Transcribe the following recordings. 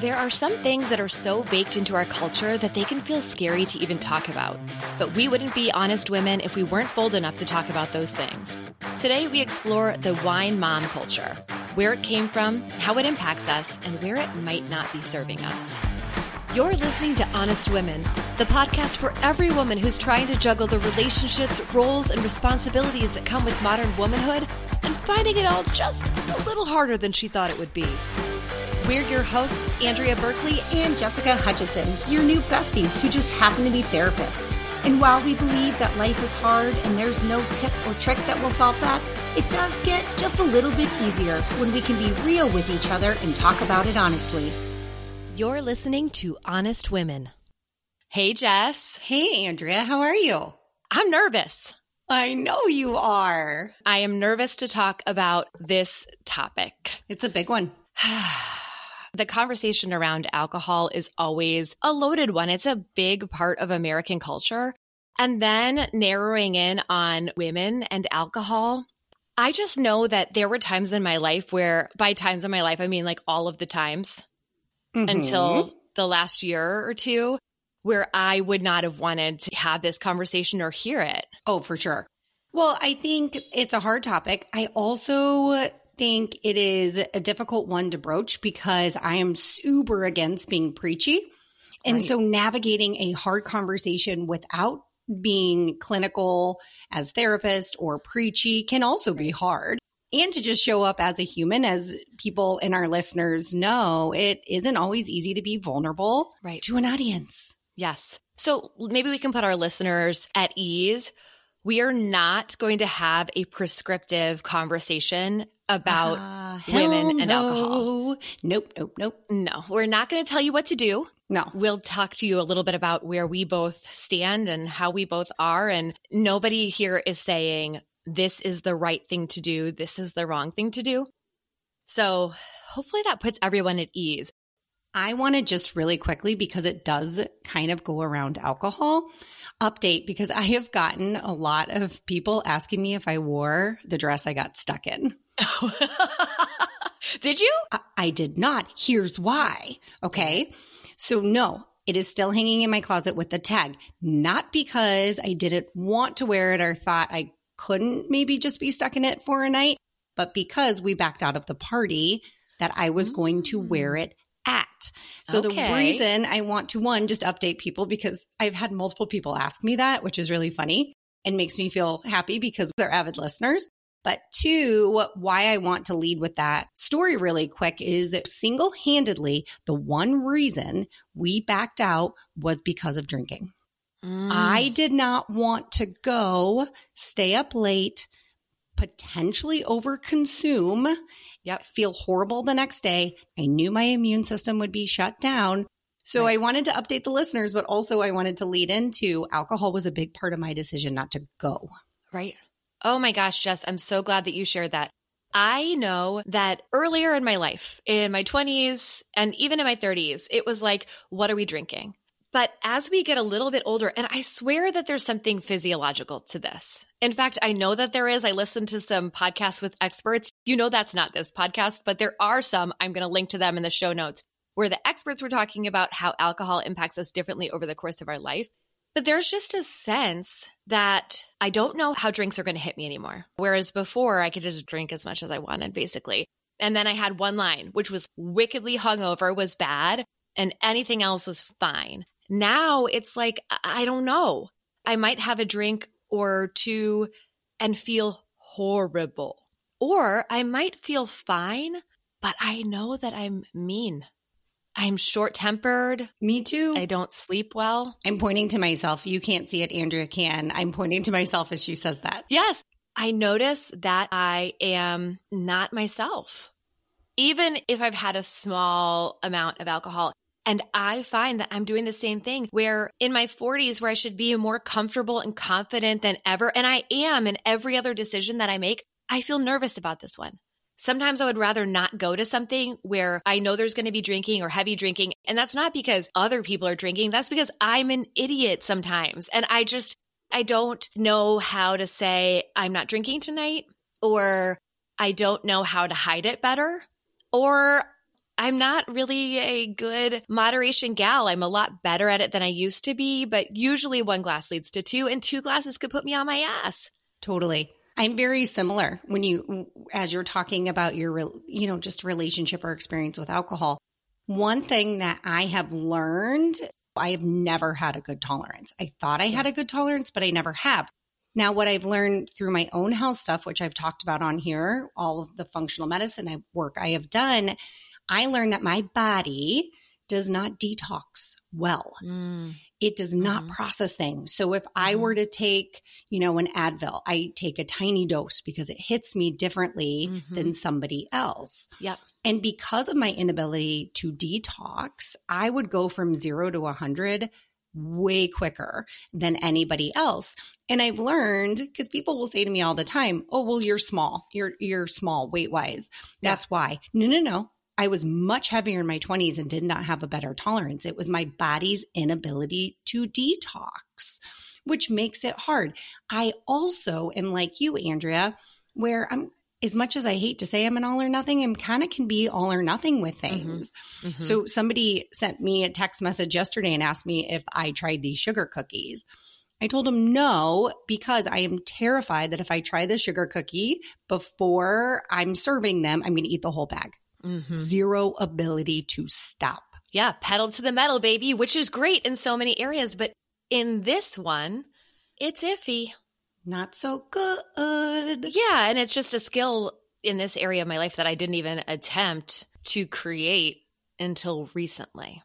There are some things that are so baked into our culture that they can feel scary to even talk about. But we wouldn't be honest women if we weren't bold enough to talk about those things. Today, we explore the wine mom culture, where it came from, how it impacts us, and where it might not be serving us. You're listening to Honest Women, the podcast for every woman who's trying to juggle the relationships, roles, and responsibilities that come with modern womanhood and finding it all just a little harder than she thought it would be. We're your hosts, Andrea Berkeley and Jessica Hutchison, your new besties who just happen to be therapists. And while we believe that life is hard and there's no tip or trick that will solve that, it does get just a little bit easier when we can be real with each other and talk about it honestly. You're listening to Honest Women. Hey, Jess. Hey, Andrea. How are you? I'm nervous. I know you are. I am nervous to talk about this topic. It's a big one. The conversation around alcohol is always a loaded one. It's a big part of American culture. And then narrowing in on women and alcohol, I just know that there were times in my life where, by times in my life, I mean like all of the times until the last year or two, where I would not have wanted to have this conversation or hear it. Oh, for sure. Well, I think it's a hard topic. I also think it is a difficult one to broach because I am super against being preachy. And so navigating a hard conversation without being clinical as therapist or preachy can also be hard. And to just show up as a human, as people and our listeners know, it isn't always easy to be vulnerable to an audience. Yes. So maybe we can put our listeners at ease. We are not going to have a prescriptive conversation about women and alcohol. Nope. No, we're not going to tell you what to do. No. We'll talk to you a little bit about where we both stand and how we both are. And nobody here is saying this is the right thing to do. This is the wrong thing to do. So hopefully that puts everyone at ease. I want to just really quickly, because it does kind of go around alcohol, update, because I have gotten a lot of people asking me if I wore the dress I got stuck in. Did you? I did not. Here's why. Okay. So no, it is still hanging in my closet with the tag, not because I didn't want to wear it or thought I couldn't maybe just be stuck in it for a night, but because we backed out of the party that I was going to wear it at. So the reason I want to, one, just update people, because I've had multiple people ask me that, which is really funny and makes me feel happy because they're avid listeners. But two, why I want to lead with that story really quick is that single-handedly, the one reason we backed out was because of drinking. I did not want to go, stay up late, potentially overconsume, feel horrible the next day. I knew my immune system would be shut down. So I wanted to update the listeners, but also I wanted to lead into alcohol was a big part of my decision not to go. Right. Oh my gosh, Jess, I'm so glad that you shared that. I know that earlier in my life, in my 20s and even in my 30s, it was like, what are we drinking? But as we get a little bit older, and I swear that there's something physiological to this. In fact, I know that there is. I listened to some podcasts with experts. You know that's not this podcast, but there are some, I'm going to link to them in the show notes, where the experts were talking about how alcohol impacts us differently over the course of our life. But there's just a sense that I don't know how drinks are going to hit me anymore. Whereas before, I could just drink as much as I wanted, basically. And then I had one line, which was wickedly hungover was bad, and anything else was fine. Now it's like, I don't know. I might have a drink or two and feel horrible. Or I might feel fine, but I know that I'm mean. I'm short-tempered. Me too. I don't sleep well. I'm pointing to myself. You can't see it. Andrea can. I'm pointing to myself as she says that. Yes. I notice that I am not myself, even if I've had a small amount of alcohol. And I find that I'm doing the same thing where in my 40s, where I should be more comfortable and confident than ever, and I am in every other decision that I make, I feel nervous about this one. Sometimes I would rather not go to something where I know there's going to be drinking or heavy drinking. And that's not because other people are drinking. That's because I'm an idiot sometimes. And I don't know how to say I'm not drinking tonight, or I don't know how to hide it better, or I'm not really a good moderation gal. I'm a lot better at it than I used to be, but usually one glass leads to two, and two glasses could put me on my ass. Totally. I'm very similar as you're talking about your, just relationship or experience with alcohol. One thing that I have learned, I have never had a good tolerance. I thought I had a good tolerance, but I never have. Now, what I've learned through my own health stuff, which I've talked about on here, all of the functional medicine work I have done, I learned that my body does not detox well. It does not process things. So if I were to take, an Advil, I take a tiny dose because it hits me differently than somebody else. Yep. And because of my inability to detox, I would go from 0 to 100 way quicker than anybody else. And I've learned, because people will say to me all the time, oh, well, you're small. You're small weight wise. That's why. No. I was much heavier in my 20s and did not have a better tolerance. It was my body's inability to detox, which makes it hard. I also am like you, Andrea, where as much as I hate to say I'm an all or nothing, I'm kind of can be all or nothing with things. So somebody sent me a text message yesterday and asked me if I tried these sugar cookies. I told them no, because I am terrified that if I try the sugar cookie before I'm serving them, I'm going to eat the whole bag. Zero ability to stop. Yeah, pedal to the metal, baby, which is great in so many areas. But in this one, it's iffy. Not so good. Yeah, and it's just a skill in this area of my life that I didn't even attempt to create until recently.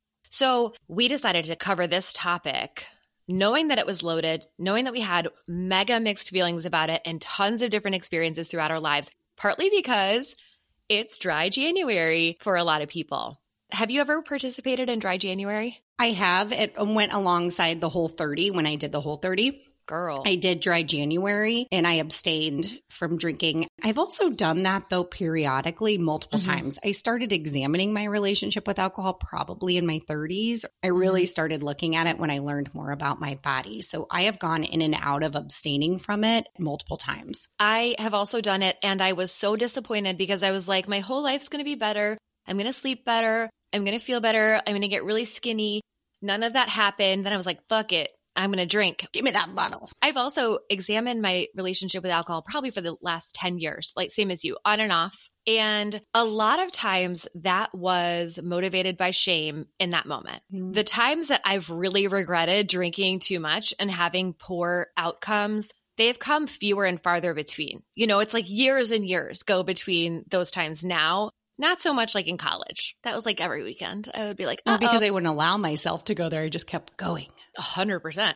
So we decided to cover this topic knowing that it was loaded, knowing that we had mega mixed feelings about it and tons of different experiences throughout our lives, partly because it's dry January for a lot of people. Have you ever participated in dry January? I have. It went alongside the Whole30 when I did the Whole30. Girl. I did dry January and I abstained from drinking. I've also done that though periodically multiple times. I started examining my relationship with alcohol probably in my 30s. I really started looking at it when I learned more about my body. So I have gone in and out of abstaining from it multiple times. I have also done it and I was so disappointed because I was like, my whole life's going to be better. I'm going to sleep better. I'm going to feel better. I'm going to get really skinny. None of that happened. Then I was like, fuck it. I'm going to drink. Give me that bottle. I've also examined my relationship with alcohol probably for the last 10 years, like same as you, on and off. And a lot of times that was motivated by shame in that moment. The times that I've really regretted drinking too much and having poor outcomes, they've come fewer and farther between. It's like years and years go between those times now. Not so much like in college. That was like every weekend. I would be like, because I wouldn't allow myself to go there. I just kept going. 100%.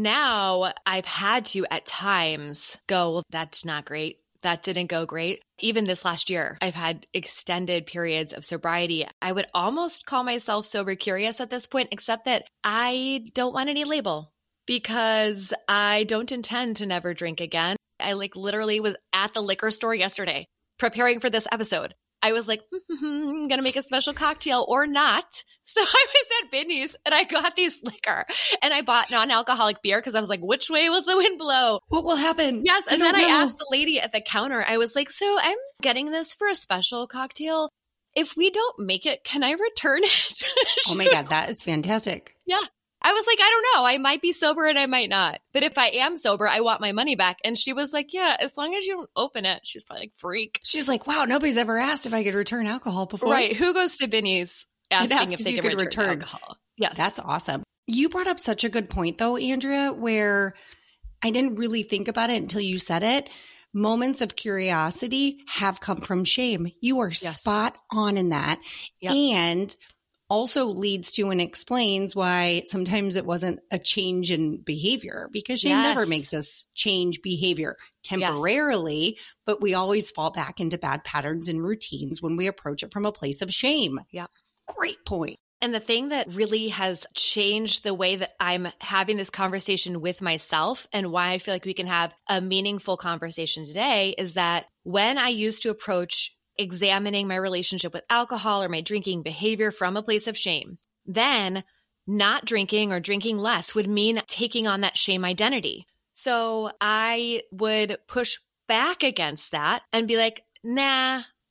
Now I've had to at times go, well, that's not great. That didn't go great. Even this last year, I've had extended periods of sobriety. I would almost call myself sober curious at this point, except that I don't want any label because I don't intend to never drink again. I literally was at the liquor store yesterday preparing for this episode. I was like, I'm going to make a special cocktail or not. So I was at Binny's and I got these liquor and I bought non-alcoholic beer because I was like, which way will the wind blow? What will happen? Yes. And then I asked the lady at the counter, I was like, so I'm getting this for a special cocktail. If we don't make it, can I return it? Oh my God, that is fantastic. Yeah. I was like, I don't know. I might be sober and I might not. But if I am sober, I want my money back. And she was like, yeah, as long as you don't open it. She's probably like, freak. She's like, wow, nobody's ever asked if I could return alcohol before. Right. Who goes to Binny's asking if they can return alcohol? Yes. That's awesome. You brought up such a good point though, Andrea, where I didn't really think about it until you said it. Moments of curiosity have come from shame. You are spot on in that. Yep. And also leads to and explains why sometimes it wasn't a change in behavior, because shame never makes us change behavior temporarily, but we always fall back into bad patterns and routines when we approach it from a place of shame. Yeah. Great point. And the thing that really has changed the way that I'm having this conversation with myself and why I feel like we can have a meaningful conversation today is that when I used to approach examining my relationship with alcohol or my drinking behavior from a place of shame, then not drinking or drinking less would mean taking on that shame identity. So I would push back against that and be like, nah,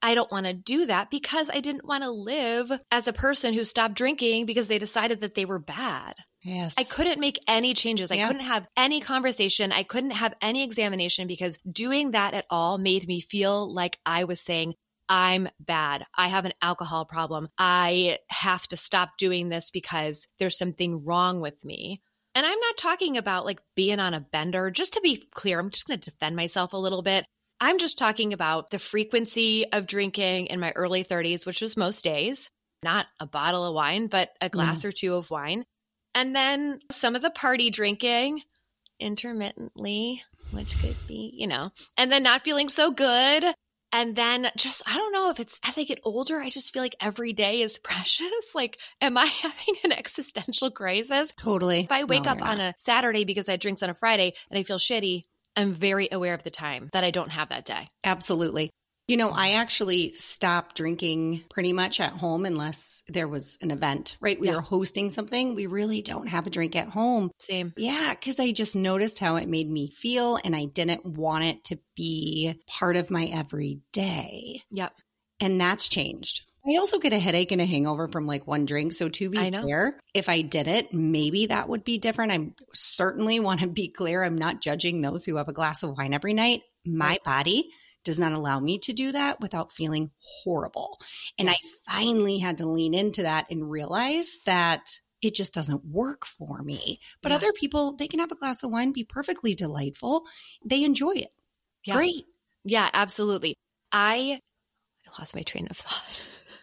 I don't want to do that because I didn't want to live as a person who stopped drinking because they decided that they were bad. Yes. I couldn't make any changes. I couldn't have any conversation. I couldn't have any examination because doing that at all made me feel like I was saying, I'm bad. I have an alcohol problem. I have to stop doing this because there's something wrong with me. And I'm not talking about like being on a bender. Just to be clear, I'm just going to defend myself a little bit. I'm just talking about the frequency of drinking in my early 30s, which was most days, not a bottle of wine, but a glass or two of wine. And then some of the party drinking intermittently, which could be, and then not feeling so good. And then just, I don't know if it's as I get older, I just feel like every day is precious. Like, am I having an existential crisis? Totally. If I wake up on a Saturday because I drinks on a Friday and I feel shitty, I'm very aware of the time that I don't have that day. Absolutely. I actually stopped drinking pretty much at home unless there was an event, right? We were hosting something. We really don't have a drink at home. Same. Yeah, because I just noticed how it made me feel and I didn't want it to be part of my everyday. Yep. And that's changed. I also get a headache and a hangover from like one drink. So to be fair, if I did it, maybe that would be different. I certainly want to be clear. I'm not judging those who have a glass of wine every night. My body does not allow me to do that without feeling horrible. And I finally had to lean into that and realize that it just doesn't work for me. But other people, they can have a glass of wine, be perfectly delightful. They enjoy it. Yeah. Great. Yeah, absolutely. I lost my train of thought.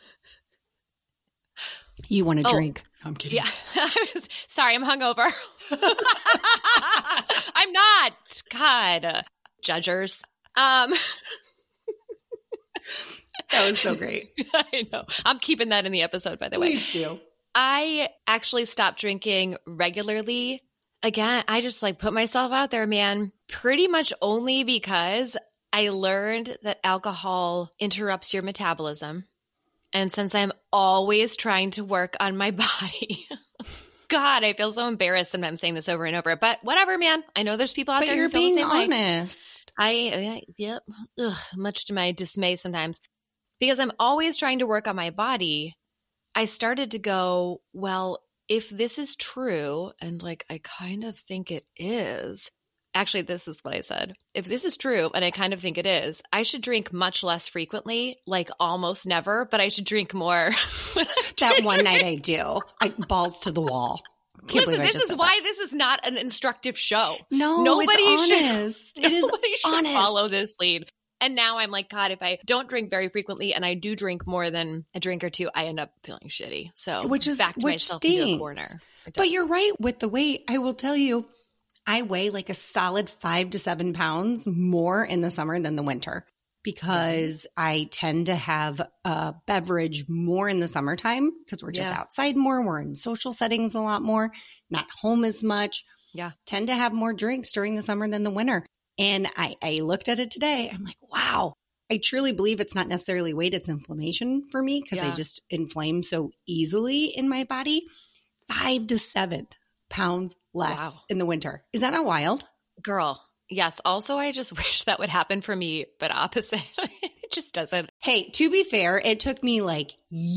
You want to drink. I'm kidding. Yeah. Sorry, I'm hungover. I'm not. God. Judgers. That was so great. I know. I'm keeping that in the episode, by the way. Please do. I actually stopped drinking regularly. Again, I just like put myself out there, man, pretty much only because I learned that alcohol interrupts your metabolism. And since I'm always trying to work on my body, God, I feel so embarrassed sometimes saying this over and over. But whatever, man. I know there's people out there who feel the same way. But you're being honest. Yep. Much to my dismay sometimes. Because I'm always trying to work on my body, I started to go, well, if this is true, and like I kind of think it is, actually, this is what I said. If this is true, and I kind of think it is, I should drink much less frequently, like almost never, but I should drink more. That one night I do. Like balls to the wall. Listen, this is why this is not an instructive show. No, nobody it's should. honest. It is honest. Follow this lead. And now I'm like, God, if I don't drink very frequently and I do drink more than a drink or two, I end up feeling shitty. So which backed myself into a corner. But you're right with the weight. I will tell you, I weigh like a solid 5 to 7 pounds more in the summer than the winter because I tend to have a beverage more in the summertime because we're just outside more. We're in social settings a lot more, not home as much. Yeah. Tend to have more drinks during the summer than the winter. And I looked at it today. I'm like, wow, I truly believe it's not necessarily weight, it's inflammation for me because I just inflame so easily in my body. 5 to 7 pounds less in the winter. Is that not wild? Girl, yes. Also, I just wish that would happen for me, but opposite. It just doesn't. Hey, to be fair, it took me like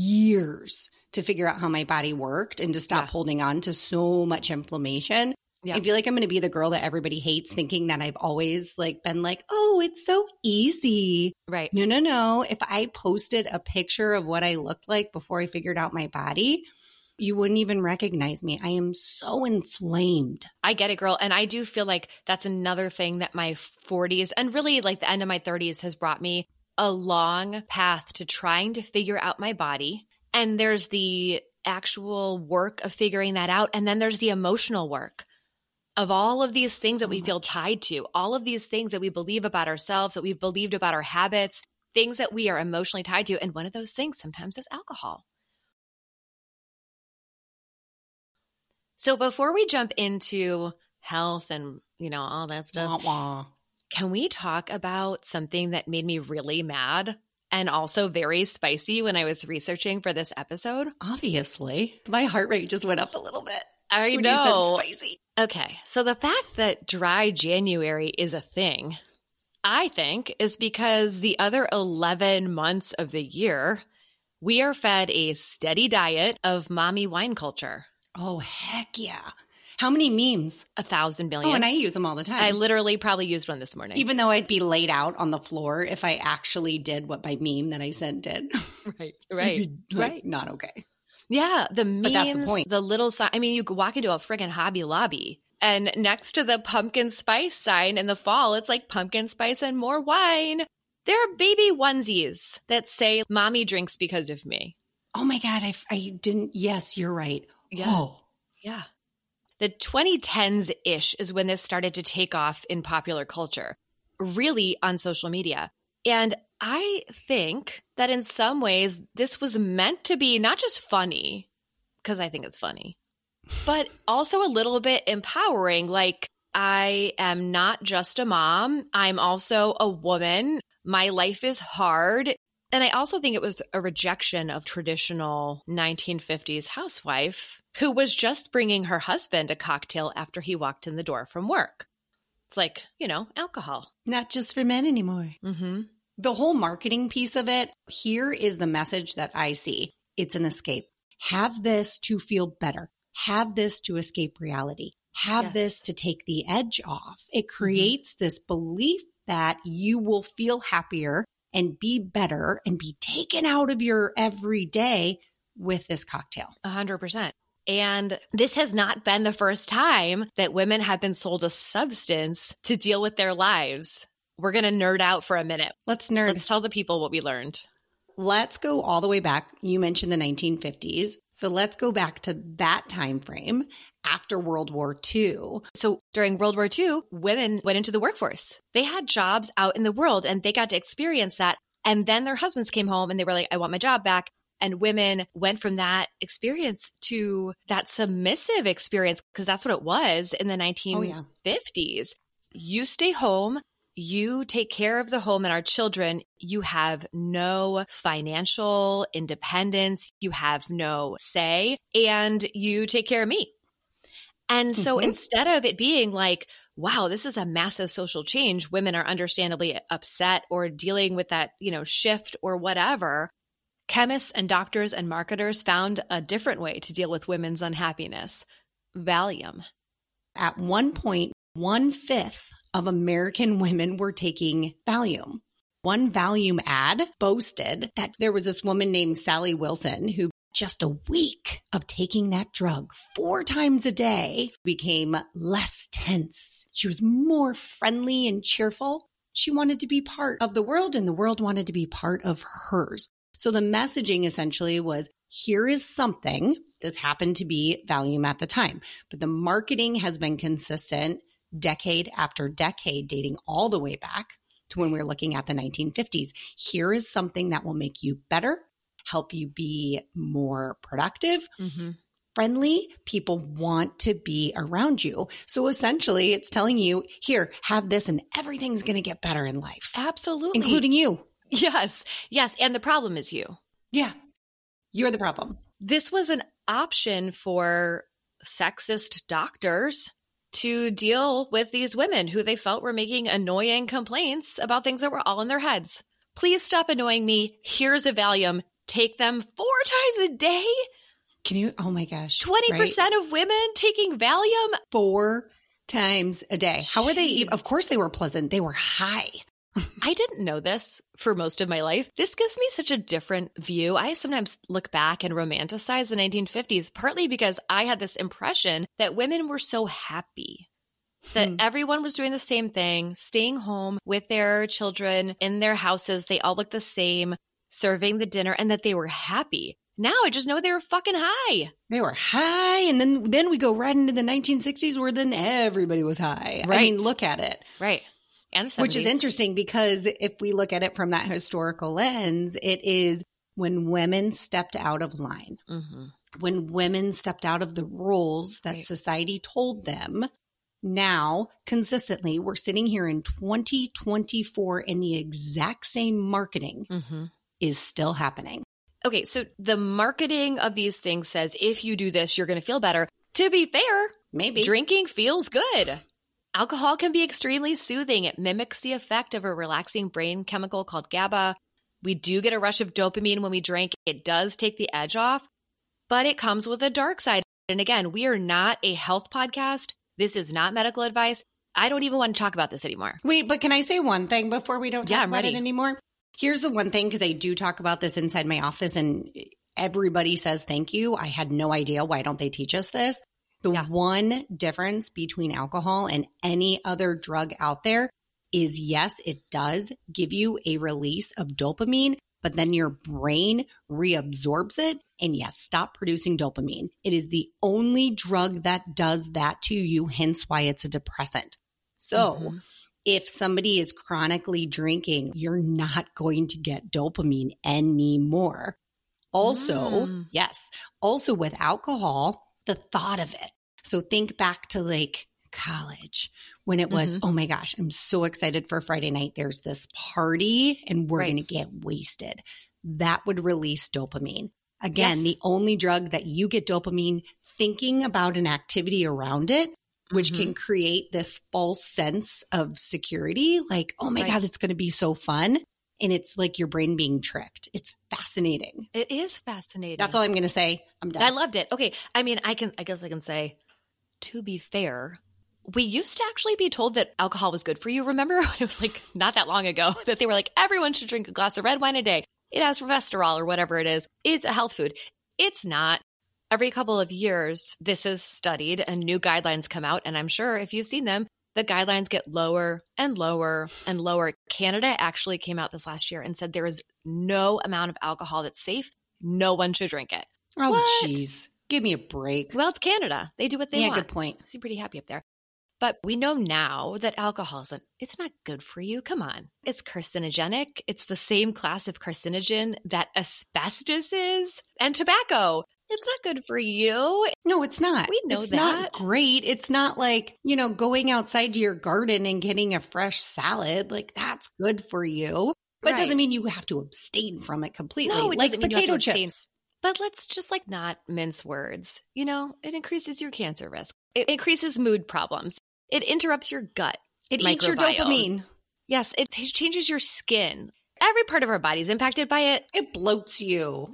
years to figure out how my body worked and to stop holding on to so much inflammation. Yeah. I feel like I'm going to be the girl that everybody hates thinking that I've always like been like, oh, it's so easy. Right. No. If I posted a picture of what I looked like before I figured out my body, you wouldn't even recognize me. I am so inflamed. I get it, girl. And I do feel like that's another thing that my 40s and really like the end of my 30s has brought me a long path to trying to figure out my body. And there's the actual work of figuring that out. And then there's the emotional work of all of these things that we feel tied to, all of these things that we believe about ourselves, that we've believed about our habits, things that we are emotionally tied to. And one of those things sometimes is alcohol. So before we jump into health and, all that stuff, can we talk about something that made me really mad and also very spicy when I was researching for this episode? Obviously. My heart rate just went up a little bit. I when know. You said spicy. Okay. So the fact that dry January is a thing I think is because the other 11 months of the year, we are fed a steady diet of mommy wine culture. Oh, heck yeah. How many memes? 1,000 million. Oh, and I use them all the time. I literally probably used one this morning. Even though I'd be laid out on the floor if I actually did what my meme that I sent did. Right. Right. Not okay. Yeah. The memes, that's the point. the little sign. I mean, you could walk into a friggin' Hobby Lobby and next to the pumpkin spice sign in the fall, it's like pumpkin spice and more wine. There are baby onesies that say, Mommy drinks because of me. Oh my God. I didn't. Yes, you're right. Yeah. Oh. Yeah. The 2010s-ish is when this started to take off in popular culture, really on social media. And I think that in some ways, this was meant to be not just funny, because I think it's funny, but also a little bit empowering. Like, I am not just a mom. I'm also a woman. My life is hard. And I also think it was a rejection of traditional 1950s housewife who was just bringing her husband a cocktail after he walked in the door from work. It's like, alcohol. Not just for men anymore. Mm-hmm. The whole marketing piece of it, here is the message that I see. It's an escape. Have this to feel better. Have this to escape reality. Have this to take the edge off. It creates this belief that you will feel happier and be better and be taken out of your everyday with this cocktail. 100%. And this has not been the first time that women have been sold a substance to deal with their lives. We're going to nerd out for a minute. Let's nerd. Let's tell the people what we learned. Let's go all the way back. You mentioned the 1950s. So let's go back to that time frame after World War II. So during World War II, women went into the workforce. They had jobs out in the world and they got to experience that. And then their husbands came home and they were like, I want my job back. And women went from that experience to that submissive experience, because that's what it was in the 1950s. You stay home. You take care of the home and our children. You have no financial independence. You have no say, and you take care of me. And so instead of it being like, wow, this is a massive social change, women are understandably upset or dealing with that, shift or whatever. Chemists and doctors and marketers found a different way to deal with women's unhappiness. Valium. At one point, 1/5 of American women were taking Valium. One Valium ad boasted that there was this woman named Sally Wilson who just a week of taking that drug 4 times a day became less tense. She was more friendly and cheerful. She wanted to be part of the world and the world wanted to be part of hers. So the messaging essentially was, here is something. This happened to be Valium at the time, but the marketing has been consistent decade after decade, dating all the way back to when we're looking at the 1950s. Here is something that will make you better, help you be more productive, friendly. People want to be around you. So essentially it's telling you, here, have this and everything's going to get better in life. Absolutely. Including you. Yes. Yes. And the problem is you. Yeah. You're the problem. This was an option for sexist doctors to deal with these women who they felt were making annoying complaints about things that were all in their heads. Please stop annoying me. Here's a Valium. Take them 4 times a day. Can you? Oh my gosh. 20% of women taking Valium 4 times a day. How were they? Of course they were pleasant. They were high. I didn't know this for most of my life. This gives me such a different view. I sometimes look back and romanticize the 1950s, partly because I had this impression that women were so happy, that everyone was doing the same thing, staying home with their children in their houses. They all looked the same, serving the dinner, and that they were happy. Now I just know they were fucking high. They were high. And then we go right into the 1960s where then everybody was high. Right. I mean, look at it. Right. And the 70s. Which is interesting because if we look at it from that historical lens, it is when women stepped out of line, when women stepped out of the rules that society told them. Now, consistently, we're sitting here in 2024 and the exact same marketing is still happening. Okay, so the marketing of these things says if you do this, you're going to feel better. To be fair, maybe drinking feels good. Alcohol can be extremely soothing. It mimics the effect of a relaxing brain chemical called GABA. We do get a rush of dopamine when we drink. It does take the edge off, but it comes with a dark side. And again, we are not a health podcast. This is not medical advice. I don't even want to talk about this anymore. Wait, but can I say one thing before we don't talk about it anymore? Here's the one thing, because I do talk about this inside my office and everybody says thank you. I had no idea. Why don't they teach us this? The one difference between alcohol and any other drug out there is, yes, it does give you a release of dopamine, but then your brain reabsorbs it and yes, stop producing dopamine. It is the only drug that does that to you, hence why it's a depressant. So if somebody is chronically drinking, you're not going to get dopamine anymore. Also, also with alcohol, the thought of it. So think back to like college when it was, oh my gosh, I'm so excited for Friday night. There's this party and we're going to get wasted. That would release dopamine. Again, the only drug that you get dopamine thinking about an activity around it, which can create this false sense of security. Like, oh my God, it's going to be so fun. And it's like your brain being tricked. It's fascinating. It is fascinating. That's all I'm going to say. I'm done. I loved it. Okay. I mean, I guess I can say, to be fair, we used to actually be told that alcohol was good for you. Remember? It was like not that long ago that they were like, everyone should drink a glass of red wine a day. It has resveratrol or whatever it is. It's a health food. It's not. Every couple of years, this is studied and new guidelines come out. And I'm sure if you've seen them, the guidelines get lower and lower and lower. Canada actually came out this last year and said there is no amount of alcohol that's safe. No one should drink it. Oh, jeez. Give me a break. Well, it's Canada. They do what they want. Yeah, good point. I seem pretty happy up there. But we know now that alcohol it's not good for you. Come on. It's carcinogenic. It's the same class of carcinogen that asbestos is and tobacco. It's not good for you. No, it's not. We know it's that. Not great. It's not like, going outside to your garden and getting a fresh salad. Like that's good for you. But it doesn't mean you have to abstain from it completely. No, it like doesn't mean potato you have to abstain. chips. But let's just not mince words. It increases your cancer risk. It increases mood problems. It interrupts your gut. It eats your dopamine. Yes, it changes your skin. Every part of our body is impacted by it. It bloats you.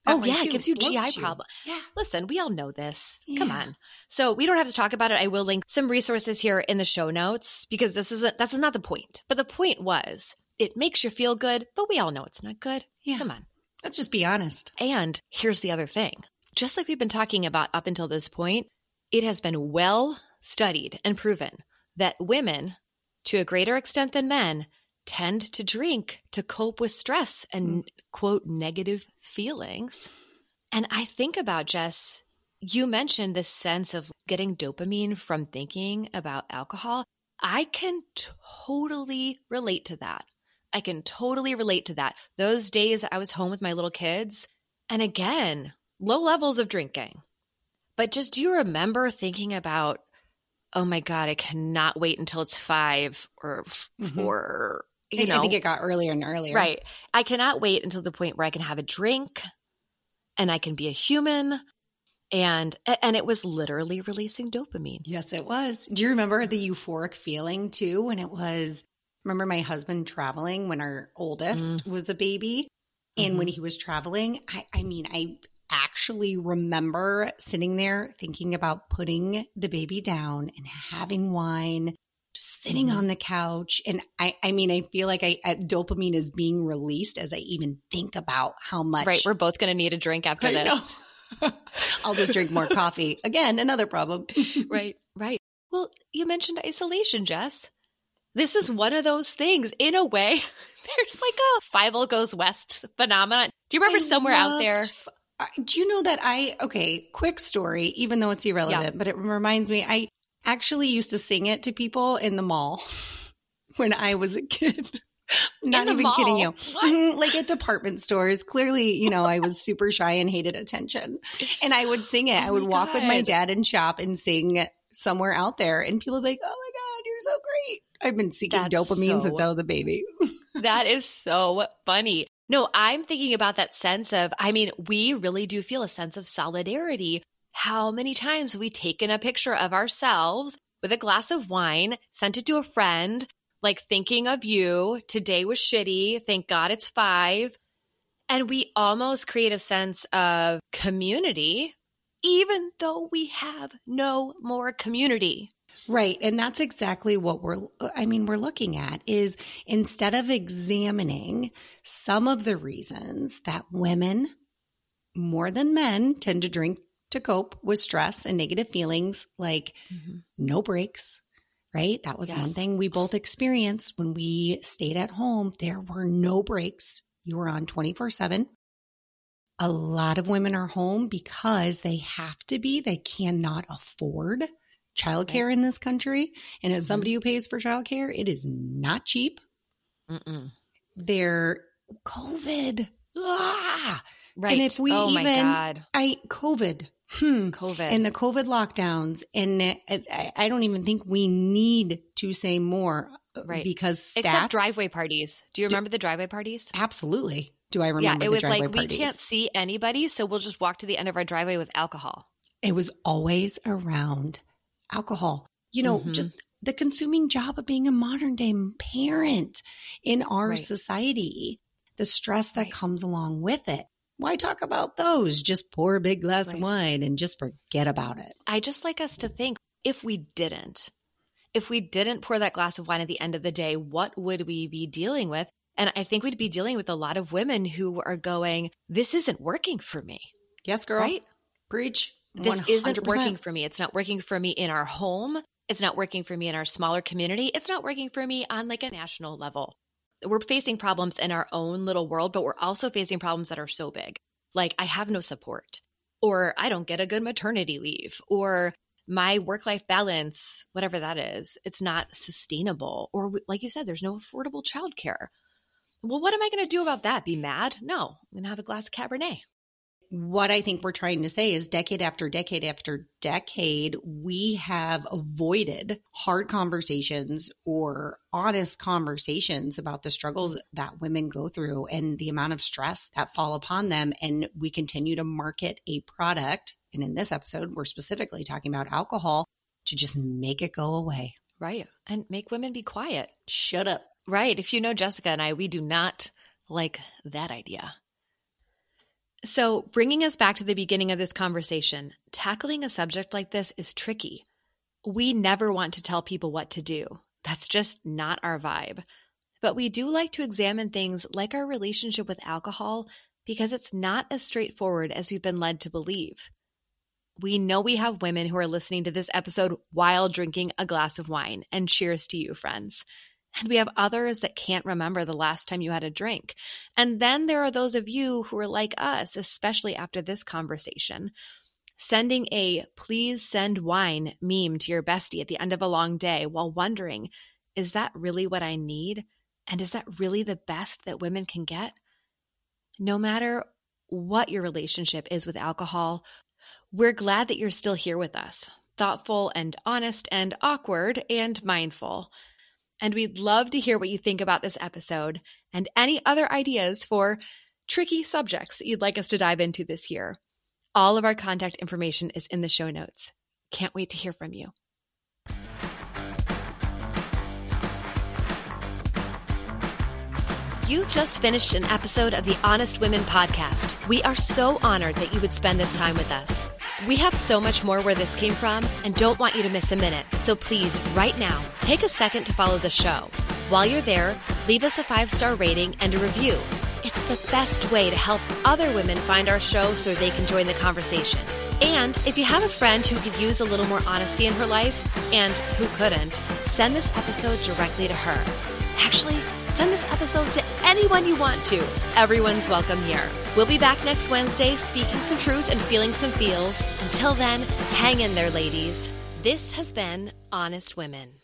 It gives you GI problems. Yeah. Listen, we all know this. Yeah. Come on. So we don't have to talk about it. I will link some resources here in the show notes because this is not the point. But the point was it makes you feel good, but we all know it's not good. Yeah. Come on. Let's just be honest. And here's the other thing. Just like we've been talking about up until this point, it has been well studied and proven that women, to a greater extent than men, tend to drink to cope with stress and, quote, negative feelings. And I think about, Jess, you mentioned this sense of getting dopamine from thinking about alcohol. I can totally relate to that. Those days I was home with my little kids, and again, low levels of drinking. But just do you remember thinking about, oh my God, I cannot wait until it's 5 or 4. I think it got earlier and earlier. Right. I cannot wait until the point where I can have a drink and I can be a human. And it was literally releasing dopamine. Yes, it was. Do you remember the euphoric feeling too when it was, remember my husband traveling when our oldest was a baby? And when he was traveling, I actually remember sitting there thinking about putting the baby down and having wine, just sitting on the couch. And I feel like dopamine is being released as I even think about how much. Right. We're both going to need a drink after this. I'll just drink more coffee. Again, another problem. Right. Well, you mentioned isolation, Jess. This is one of those things. In a way, there's like a Fievel Goes West phenomenon. Do you remember somewhere out there? Do you know that quick story, even though it's irrelevant, but it reminds me, I actually used to sing it to people in the mall when I was a kid. Not even mall? Kidding you. Like at department stores. Clearly, I was super shy and hated attention. And I would sing it. I would walk with my dad and shop and sing somewhere out there. And people would be like, oh my God, you're so great. I've been seeking dopamine since I was a baby. That is so funny. No, I'm thinking about that sense of, we really do feel a sense of solidarity. How many times have we taken a picture of ourselves with a glass of wine, sent it to a friend, like thinking of you. Today was shitty. Thank God it's 5. And we almost create a sense of community, even though we have no more community. Right. And that's exactly what we're looking at is instead of examining some of the reasons that women more than men tend to drink to cope with stress and negative feelings, like no breaks, right? That was one thing we both experienced when we stayed at home. There were no breaks. You were on 24/7. A lot of women are home because they have to be. They cannot afford childcare in this country. And as somebody who pays for childcare, it is not cheap. They're COVID. Right. And if we COVID. COVID and the COVID lockdowns, and I don't even think we need to say more, right? Because stats, except driveway parties. Do you remember the driveway parties? Absolutely. Do I remember? Yeah, it was the driveway like parties? We can't see anybody, so we'll just walk to the end of our driveway with alcohol. It was always around alcohol. You know, just the consuming job of being a modern day parent in our society, the stress that comes along with it. Why talk about those? Just pour a big glass of wine and just forget about it. I just like us to think if we didn't pour that glass of wine at the end of the day, what would we be dealing with? And I think we'd be dealing with a lot of women who are going, this isn't working for me. Yes, girl. Right? Preach. This 100%. isn't working for me. It's not working for me in our home. It's not working for me in our smaller community. It's not working for me on like a national level. We're facing problems in our own little world, but we're also facing problems that are so big. Like I have no support, or I don't get a good maternity leave, or my work-life balance, whatever that is, it's not sustainable. Or like you said, there's no affordable childcare. Well, what am I going to do about that? Be mad? No, I'm going to have a glass of Cabernet. What I think we're trying to say is decade after decade after decade, we have avoided hard conversations or honest conversations about the struggles that women go through and the amount of stress that fall upon them. And we continue to market a product. And in this episode, we're specifically talking about alcohol to just make it go away. Right. And make women be quiet. Shut up. Right. If you know Jessica and I, we do not like that idea. So bringing us back to the beginning of this conversation, tackling a subject like this is tricky. We never want to tell people what to do. That's just not our vibe. But we do like to examine things like our relationship with alcohol because it's not as straightforward as we've been led to believe. We know we have women who are listening to this episode while drinking a glass of wine, and cheers to you, friends. And we have others that can't remember the last time you had a drink. And then there are those of you who are like us, especially after this conversation, sending a please send wine meme to your bestie at the end of a long day while wondering, is that really what I need? And is that really the best that women can get? No matter what your relationship is with alcohol, we're glad that you're still here with us, thoughtful and honest and awkward and mindful. And we'd love to hear what you think about this episode and any other ideas for tricky subjects that you'd like us to dive into this year. All of our contact information is in the show notes. Can't wait to hear from you. You've just finished an episode of the Honest Women podcast. We are so honored that you would spend this time with us. We have so much more where this came from and don't want you to miss a minute. So please, right now, take a second to follow the show. While you're there, leave us a 5-star rating and a review. It's the best way to help other women find our show so they can join the conversation. And if you have a friend who could use a little more honesty in her life, and who couldn't, send this episode directly to her. Actually, send this episode to anyone you want to. Everyone's welcome here. We'll be back next Wednesday speaking some truth and feeling some feels. Until then, hang in there, ladies. This has been Honest Women.